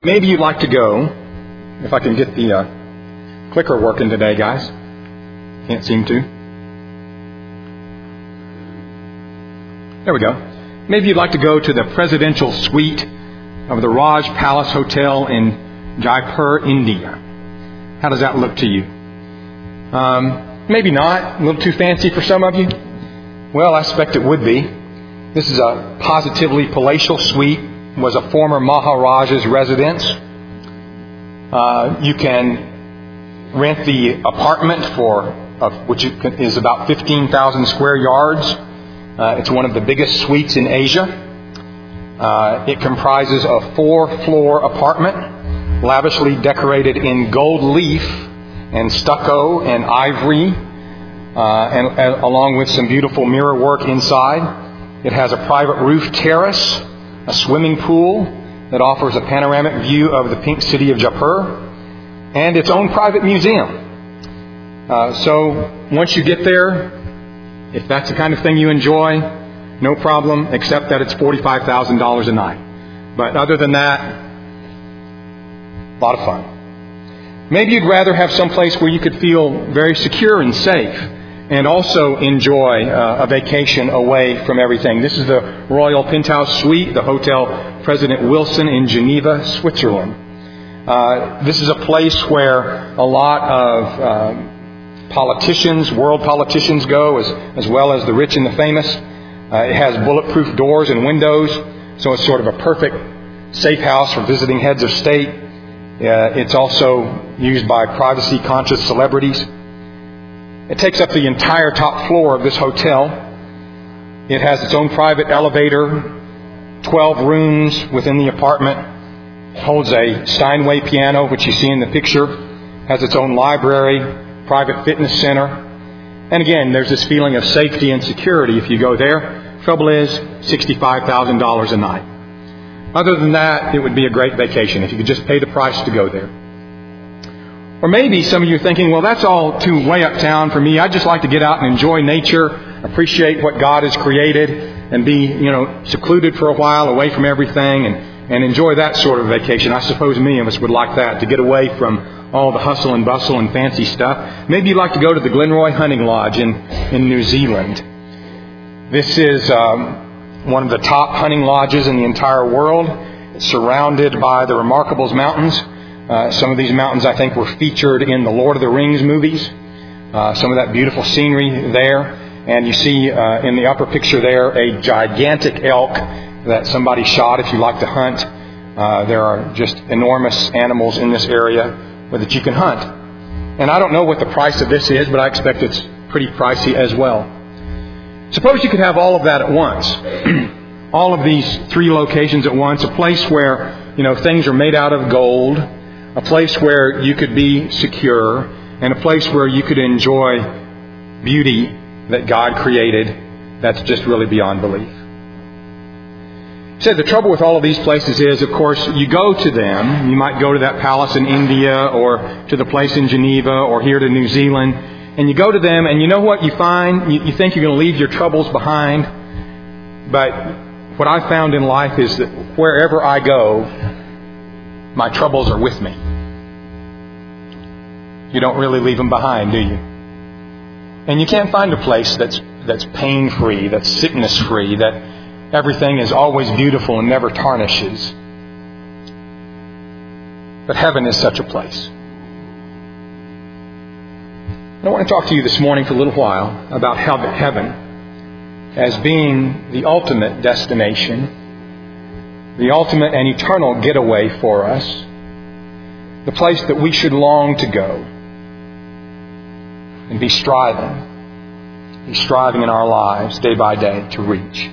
Maybe you'd like to go, if I can get the clicker working today, guys. Can't seem to. There we go. Maybe you'd like to go to the presidential suite of the Raj Palace Hotel in Jaipur, India. How does that look to you? Maybe not. A little too fancy for some of you? Well, I suspect it would be. This is a positively palatial suite. It was a former Maharaja's residence. You can rent the apartment which is about 15,000 square yards. It's one of the biggest suites in Asia. It comprises a 4-floor apartment, lavishly decorated in gold leaf and stucco and ivory, and along with some beautiful mirror work inside. It has a private roof terrace, a swimming pool that offers a panoramic view of the pink city of Jaipur, and its own private museum. So once you get there, if that's the kind of thing you enjoy, no problem, except that it's $45,000 a night. But other than that, a lot of fun. Maybe you'd rather have some place where you could feel very secure and safe and also enjoy a vacation away from everything. This is the Royal Penthouse Suite, the Hotel President Wilson in Geneva, Switzerland. This is a place where a lot of politicians, world politicians go, as well as the rich and the famous. It has bulletproof doors and windows, so it's sort of a perfect safe house for visiting heads of state. It's also used by privacy-conscious celebrities. It takes up the entire top floor of this hotel. It has its own private elevator, 12 rooms within the apartment. It holds a Steinway piano, which you see in the picture. It has its own library, private fitness center. And again, there's this feeling of safety and security if you go there. Trouble is, $65,000 a night. Other than that, it would be a great vacation if you could just pay the price to go there. Or maybe some of you are thinking, well, that's all too way uptown for me. I'd just like to get out and enjoy nature, appreciate what God has created, and be, secluded for a while away from everything and enjoy that sort of vacation. I suppose many of us would like that, to get away from all the hustle and bustle and fancy stuff. Maybe you'd like to go to the Glenroy Hunting Lodge in New Zealand. This is one of the top hunting lodges in the entire world. It's surrounded by the Remarkables Mountains. Some of these mountains, I think, were featured in the Lord of the Rings movies. Some of that beautiful scenery there. And you see in the upper picture there a gigantic elk that somebody shot if you like to hunt. There are just enormous animals in this area that you can hunt. And I don't know what the price of this is, but I expect it's pretty pricey as well. Suppose you could have all of that at once. All of these 3 locations at once. A place where, things are made out of gold. A place where you could be secure. And a place where you could enjoy beauty that God created that's just really beyond belief. He said the trouble with all of these places is, of course, you go to them. You might go to that palace in India or to the place in Geneva or here to New Zealand. And you go to them and you know what you find? You think you're going to leave your troubles behind. But what I've found in life is that wherever I go, my troubles are with me. You don't really leave them behind, do you? And you can't find a place that's pain-free, that's sickness-free, that everything is always beautiful and never tarnishes. But heaven is such a place. I want to talk to you this morning for a little while about heaven as being the ultimate destination, the ultimate and eternal getaway for us, the place that we should long to go and be striving in our lives day by day to reach.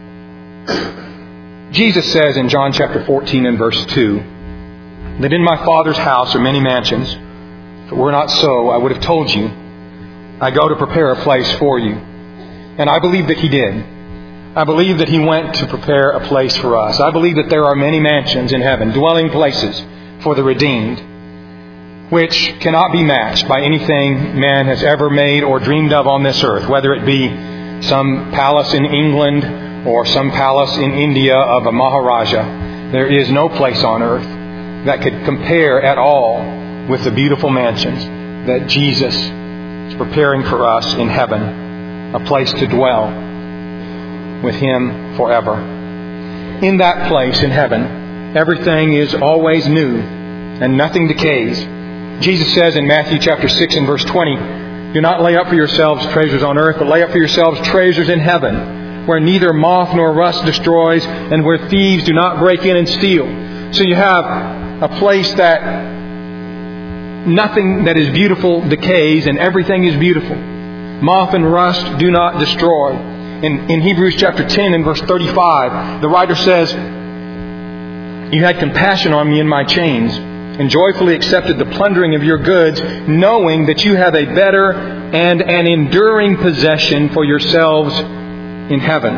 Jesus says in John chapter 14 and verse 2 that in my Father's house are many mansions. If it were not so, I would have told you. I go to prepare a place for you. And I believe that He did. I believe that He went to prepare a place for us. I believe that there are many mansions in heaven, dwelling places for the redeemed, which cannot be matched by anything man has ever made or dreamed of on this earth, whether it be some palace in England or some palace in India of a Maharaja. There is no place on earth that could compare at all with the beautiful mansions that Jesus is preparing for us in heaven, a place to dwell with Him forever. In that place in heaven, everything is always new and nothing decays. Jesus says in Matthew chapter 6 and verse 20, "Do not lay up for yourselves treasures on earth, but lay up for yourselves treasures in heaven, where neither moth nor rust destroys, and where thieves do not break in and steal." So you have a place that nothing that is beautiful decays, and everything is beautiful. Moth and rust do not destroy. In Hebrews chapter 10 and verse 35, the writer says, "You had compassion on me in my chains, and joyfully accepted the plundering of your goods, knowing that you have a better and an enduring possession for yourselves in heaven."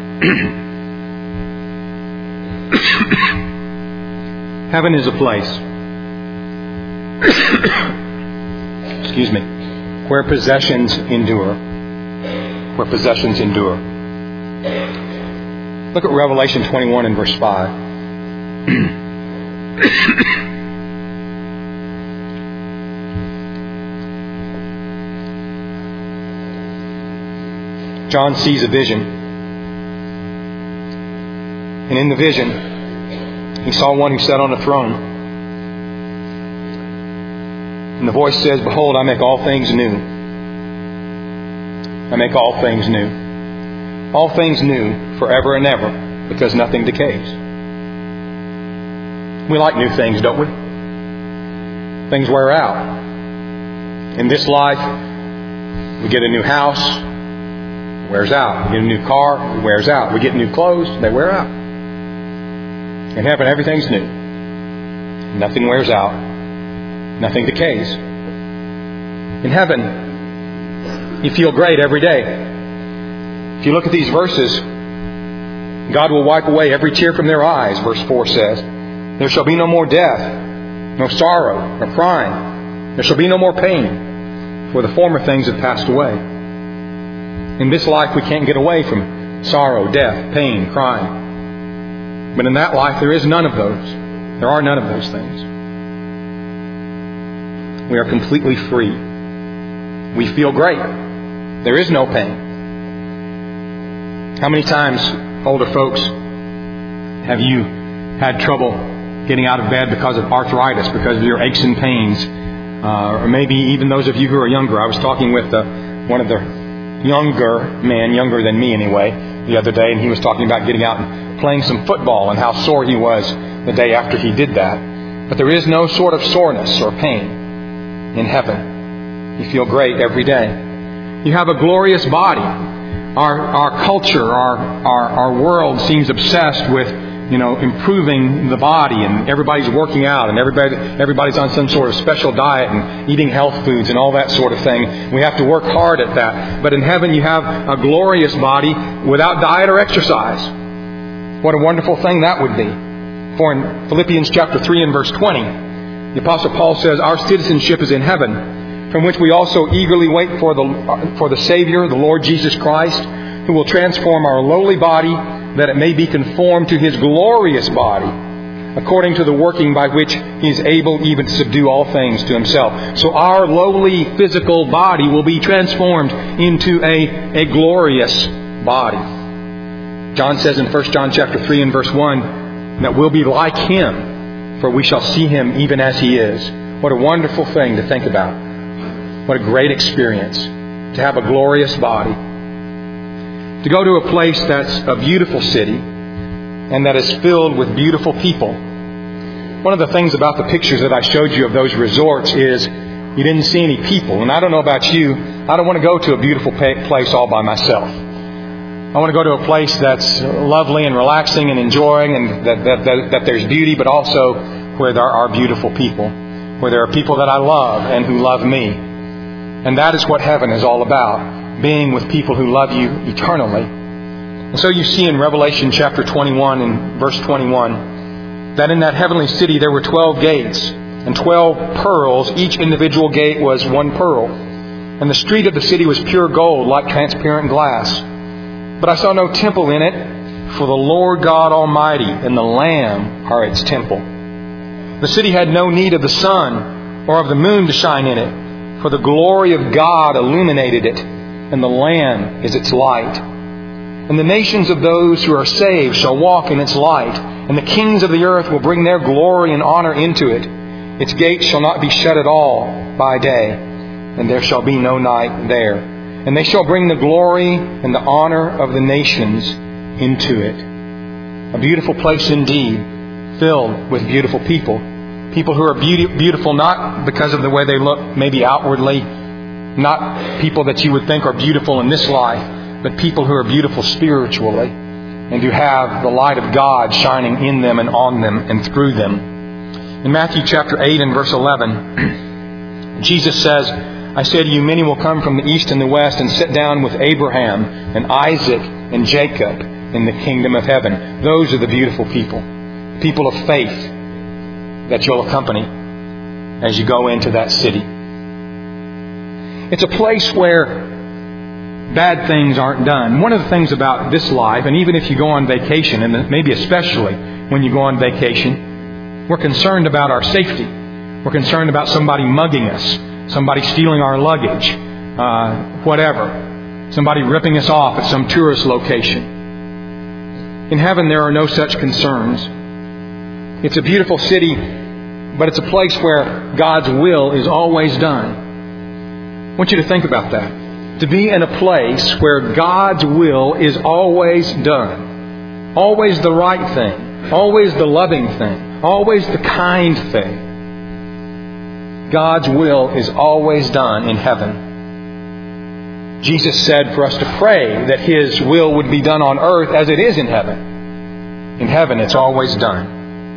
Heaven is a place excuse me, where possessions endure. Where possessions endure. Look at Revelation 21 and verse 5. John sees a vision. And in the vision, he saw one who sat on a throne. And the voice says, "Behold, I make all things new. I make all things new. All things new forever and ever, because nothing decays." We like new things, don't we? Things wear out. In this life, we get a new house, it wears out. We get a new car, it wears out. We get new clothes, they wear out. In heaven, everything's new. Nothing wears out. Nothing decays. In heaven, you feel great every day. If you look at these verses, God will wipe away every tear from their eyes, verse 4 says. There shall be no more death, no sorrow, no crying. There shall be no more pain, for the former things have passed away. In this life, we can't get away from sorrow, death, pain, crying. But in that life, there is none of those. There are none of those things. We are completely free. We feel great. There is no pain. How many times, older folks, have you had trouble getting out of bed because of arthritis, because of your aches and pains? Or maybe even those of you who are younger. I was talking with one of the younger than me anyway, the other day, and he was talking about getting out and playing some football and how sore he was the day after he did that. But there is no sort of soreness or pain in heaven. You feel great every day. You have a glorious body. Our culture, our world seems obsessed with, improving the body, and everybody's working out, and everybody's on some sort of special diet and eating health foods and all that sort of thing. We have to work hard at that. But in heaven you have a glorious body without diet or exercise. What a wonderful thing that would be. For in Philippians chapter 3 and verse 20, the Apostle Paul says, "Our citizenship is in heaven, from which we also eagerly wait for the Savior, the Lord Jesus Christ, who will transform our lowly body, that it may be conformed to His glorious body, according to the working by which He is able even to subdue all things to Himself." So our lowly physical body will be transformed into a glorious body. John says in 1 John chapter 3 and verse 1 that we'll be like Him, for we shall see Him even as He is. What a wonderful thing to think about. What a great experience to have a glorious body. To go to a place that's a beautiful city and that is filled with beautiful people. One of the things about the pictures that I showed you of those resorts is you didn't see any people. And I don't know about you, I don't want to go to a beautiful place all by myself. I want to go to a place that's lovely and relaxing and enjoying, and that there's beauty, but also where there are beautiful people, where there are people that I love and who love me. And that is what heaven is all about, being with people who love you eternally. And so you see in Revelation chapter 21 and verse 21 that in that heavenly city there were 12 gates and 12 pearls. Each individual gate was one pearl. And the street of the city was pure gold, like transparent glass. But I saw no temple in it, for the Lord God Almighty and the Lamb are its temple. The city had no need of the sun or of the moon to shine in it, for the glory of God illuminated it, and the Lamb is its light. And the nations of those who are saved shall walk in its light, and the kings of the earth will bring their glory and honor into it. Its gates shall not be shut at all by day, and there shall be no night there. And they shall bring the glory and the honor of the nations into it. A beautiful place indeed, filled with beautiful people. People who are beautiful not because of the way they look, maybe outwardly, not people that you would think are beautiful in this life, but people who are beautiful spiritually and who have the light of God shining in them and on them and through them. In Matthew chapter 8 and verse 11, Jesus says, I say to you, many will come from the east and the west and sit down with Abraham and Isaac and Jacob in the kingdom of heaven. Those are the beautiful people. People of faith that you'll accompany as you go into that city. It's a place where bad things aren't done. One of the things about this life, and even if you go on vacation, and maybe especially when you go on vacation, we're concerned about our safety. We're concerned about somebody mugging us, somebody stealing our luggage, whatever, somebody ripping us off at some tourist location. In heaven, there are no such concerns. It's a beautiful city, but it's a place where God's will is always done. I want you to think about that. To be in a place where God's will is always done. Always the right thing. Always the loving thing. Always the kind thing. God's will is always done in heaven. Jesus said for us to pray that His will would be done on earth as it is in heaven. In heaven, it's always done.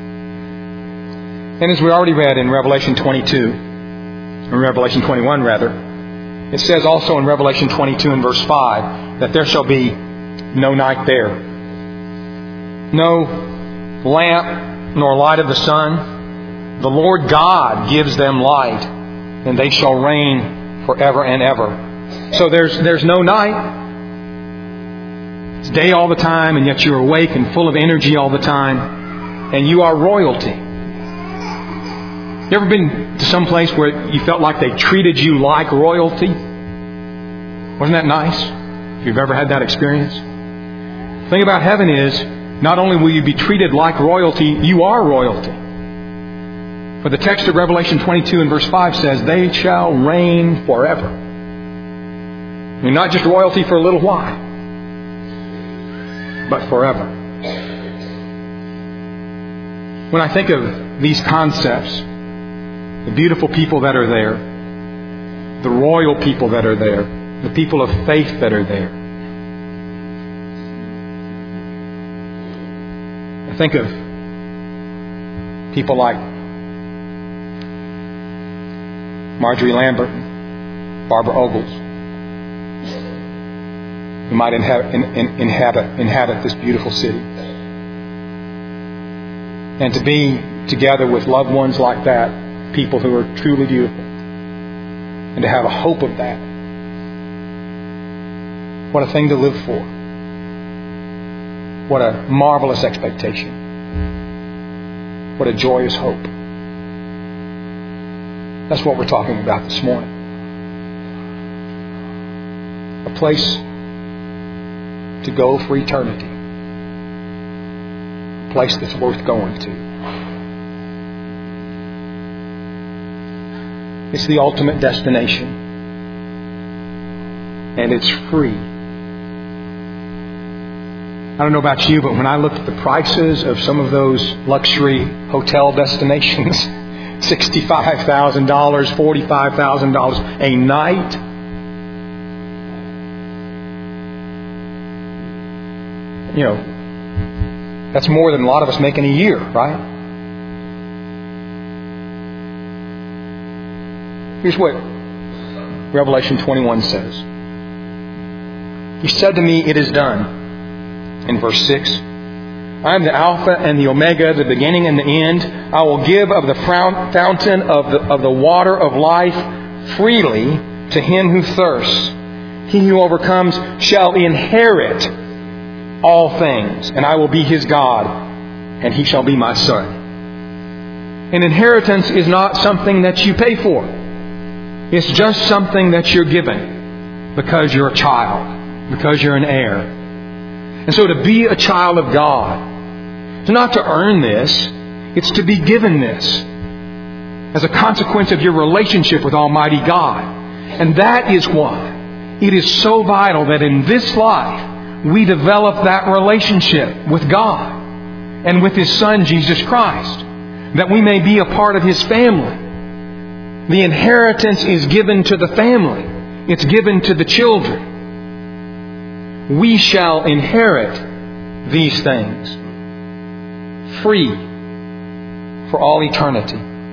And as we already read in Revelation 22, or Revelation 21 rather, it says also in Revelation 22 and verse 5 that there shall be no night there. No lamp nor light of the sun. The Lord God gives them light, and they shall reign forever and ever. So there's no night. It's day all the time, and yet you're awake and full of energy all the time, and you are royalty. You ever been to some place where you felt like they treated you like royalty? Wasn't that nice? If you've ever had that experience. The thing about heaven is, not only will you be treated like royalty, you are royalty. For the text of Revelation 22 and verse 5 says, they shall reign forever. I mean, not just royalty for a little while, but forever. When I think of these concepts, the beautiful people that are there, the royal people that are there, the people of faith that are there. I think of people like Marjorie Lambert, Barbara Ogles, who might inhabit this beautiful city. And to be together with loved ones like that, people who are truly beautiful, and to have a hope of that. What a thing to live for. What a marvelous expectation. What a joyous hope. That's what we're talking about this morning. A place to go for eternity. A place that's worth going to. It's the ultimate destination. And it's free. I don't know about you, but when I looked at the prices of some of those luxury hotel destinations, $65,000, $45,000 a night, you know, that's more than a lot of us make in a year, right? Here's what Revelation 21 says. He said to me, it is done. In verse 6, I am the Alpha and the Omega, the beginning and the end. I will give of the fountain of the water of life freely to him who thirsts. He who overcomes shall inherit all things, and I will be his God, and he shall be my son. An inheritance is not something that you pay for. It's just something that you're given because you're a child, because you're an heir. And so to be a child of God, it's not to earn this, it's to be given this as a consequence of your relationship with Almighty God. And that is why it is so vital that in this life we develop that relationship with God and with His Son, Jesus Christ, that we may be a part of His family. The inheritance is given to the family. It's given to the children. We shall inherit these things free for all eternity.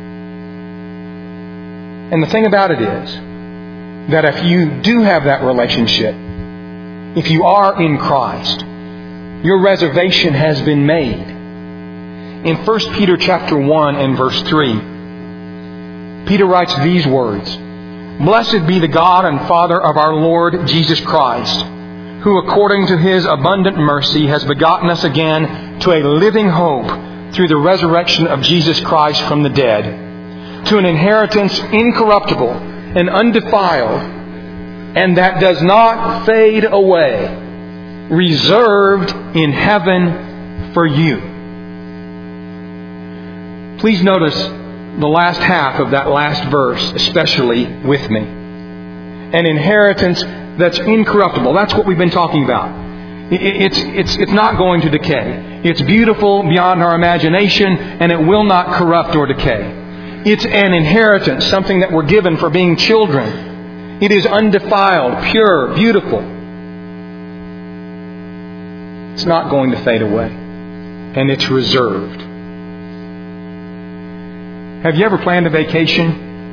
And the thing about it is that if you do have that relationship, if you are in Christ, your reservation has been made. In 1 Peter chapter 1 and verse 3, Peter writes these words, "Blessed be the God and Father of our Lord Jesus Christ, who according to His abundant mercy has begotten us again to a living hope through the resurrection of Jesus Christ from the dead, to an inheritance incorruptible and undefiled, and that does not fade away, reserved in heaven for you." Please notice the last half of that last verse, especially with me. An inheritance that's incorruptible. That's what we've been talking about. It's not going to decay. It's beautiful beyond our imagination, and it will not corrupt or decay. It's an inheritance, something that we're given for being children. It is undefiled, pure, beautiful. It's not going to fade away. And it's reserved. Have you ever planned a vacation?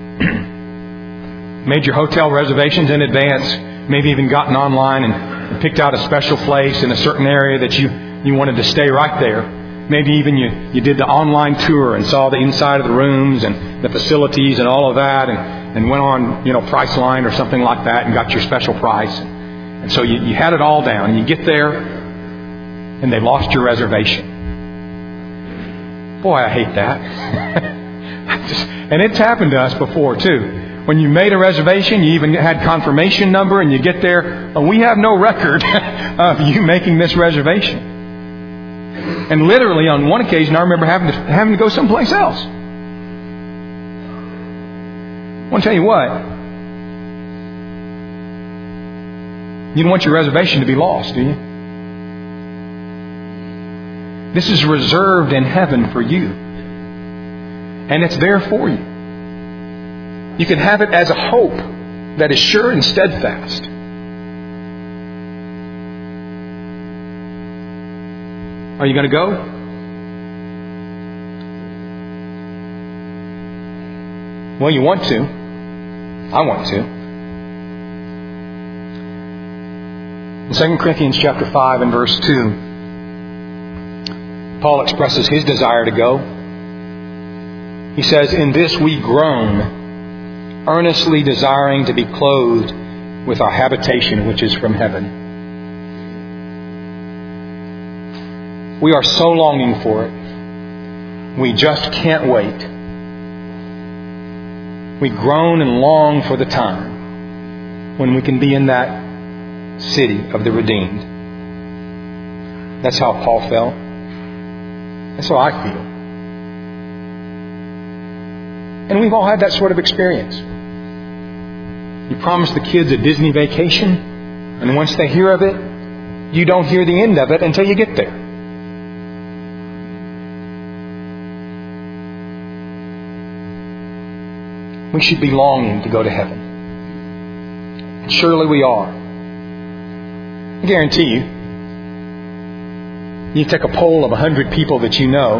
Made your hotel reservations in advance, maybe even gotten online and picked out a special place in a certain area that you wanted to stay right there. Maybe even you did the online tour and saw the inside of the rooms and the facilities and all of that, and went on, Priceline or something like that and got your special price. And so you had it all down, and you get there and they lost your reservation. Boy, I hate that. And it's happened to us before too. When you made a reservation, you even had confirmation number, and you get there, we have no record of you making this reservation. And literally on one occasion, I remember having to go someplace else. I want to tell you what. You don't want your reservation to be lost, do you? This is reserved in heaven for you. And it's there for you. You can have it as a hope that is sure and steadfast. Are you going to go? Well, you want to. I want to. In 2 Corinthians chapter 5 and verse 2, Paul expresses his desire to go. He says, "In this we groan, earnestly desiring to be clothed with our habitation which is from heaven." We are so longing for it. We just can't wait. We groan and long for the time when we can be in that city of the redeemed. That's how Paul felt. That's how I feel. And we've all had that sort of experience. You promise the kids a Disney vacation, and once they hear of it, you don't hear the end of it until you get there. We should be longing to go to heaven. And surely we are. I guarantee you, you take a poll of 100 people that you know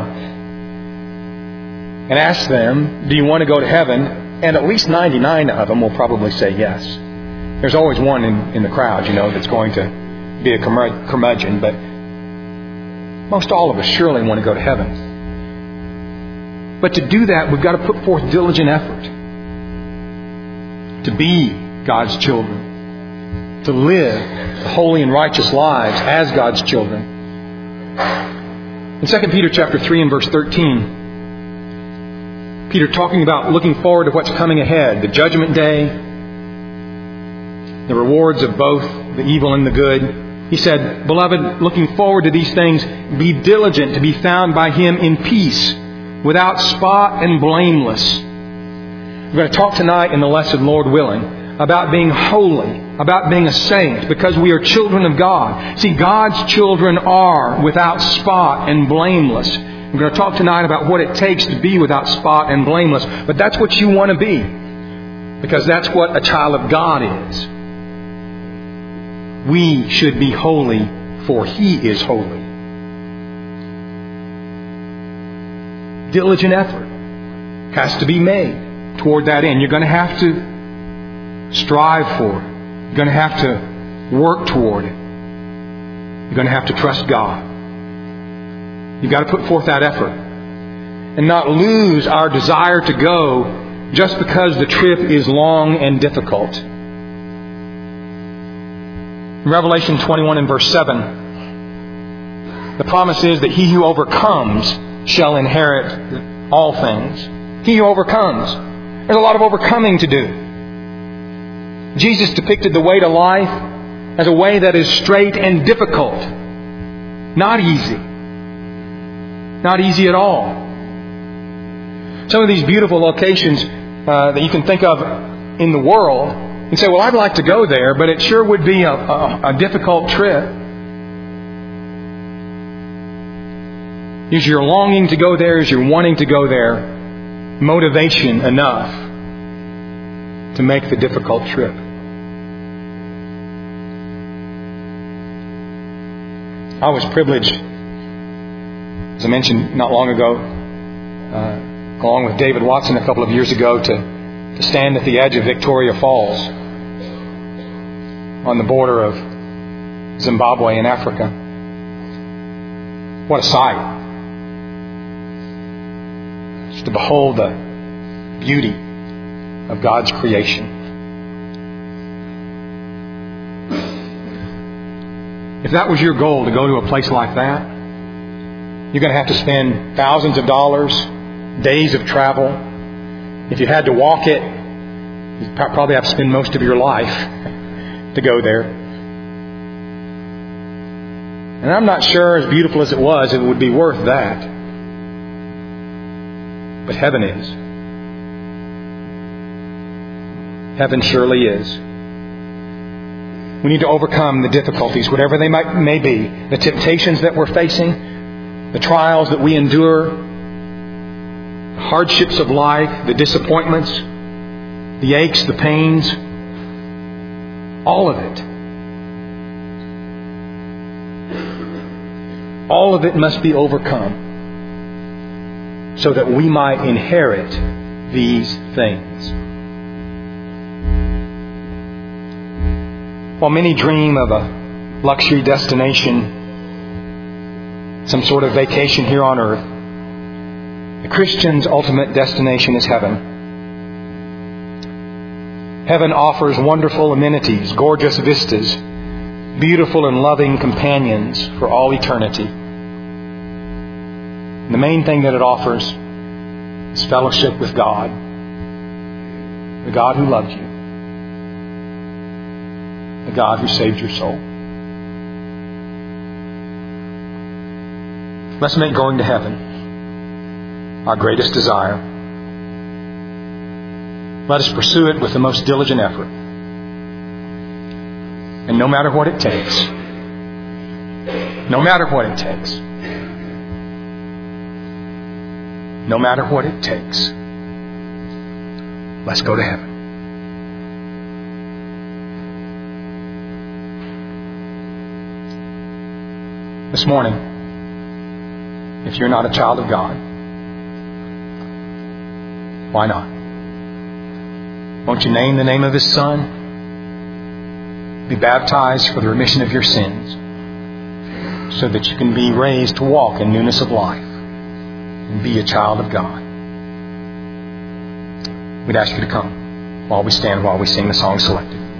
and ask them, do you want to go to heaven? And at least 99 of them will probably say yes. There's always one in the crowd, that's going to be a curmudgeon, but most all of us surely want to go to heaven. But to do that, we've got to put forth diligent effort to be God's children, to live holy and righteous lives as God's children. In 2 Peter chapter 3 and verse 13, Peter talking about looking forward to what's coming ahead, the judgment day, the rewards of both the evil and the good. He said, "Beloved, looking forward to these things, be diligent to be found by Him in peace, without spot and blameless." We're going to talk tonight in the lesson, Lord willing, about being holy, about being a saint, because we are children of God. See, God's children are without spot and blameless. We're going to talk tonight about what it takes to be without spot and blameless. But that's what you want to be, because that's what a child of God is. We should be holy, for He is holy. Diligent effort has to be made toward that end. You're going to have to strive for it. You're going to have to work toward it. You're going to have to trust God. You've got to put forth that effort and not lose our desire to go just because the trip is long and difficult. In Revelation 21 and verse 7, the promise is that he who overcomes shall inherit all things. He who overcomes. There's a lot of overcoming to do. Jesus depicted the way to life as a way that is straight and difficult. Not easy. Not easy at all. Some of these beautiful locations that you can think of in the world, you say, well, I'd like to go there, but it sure would be a difficult trip. Is your longing to go there, is your wanting to go there motivation enough to make the difficult trip? I was privileged, as I mentioned not long ago, along with David Watson a couple of years ago, to stand at the edge of Victoria Falls on the border of Zimbabwe and Africa. What a sight. Just to behold the beauty of God's creation. If that was your goal, to go to a place like that, you're going to have to spend thousands of dollars, days of travel. If you had to walk it, you'd probably have to spend most of your life to go there. And I'm not sure, as beautiful as it was, it would be worth that. But heaven is. Heaven surely is. We need to overcome the difficulties, whatever they may be, the temptations that we're facing, the trials that we endure, the hardships of life, the disappointments, the aches, the pains, all of it. All of it must be overcome so that we might inherit these things. While many dream of a luxury destination, some sort of vacation here on earth, the Christian's ultimate destination is heaven. Heaven offers wonderful amenities, gorgeous vistas, beautiful and loving companions for all eternity. And the main thing that it offers is fellowship with God, the God who loved you, the God who saved your soul. Let's make going to heaven our greatest desire. Let us pursue it with the most diligent effort. And no matter what it takes, no matter what it takes, no matter what it takes, let's go to heaven. This morning, if you're not a child of God, why not? Won't you name the name of His Son? Be baptized for the remission of your sins so that you can be raised to walk in newness of life and be a child of God. We'd ask you to come while we stand, while we sing the song selected.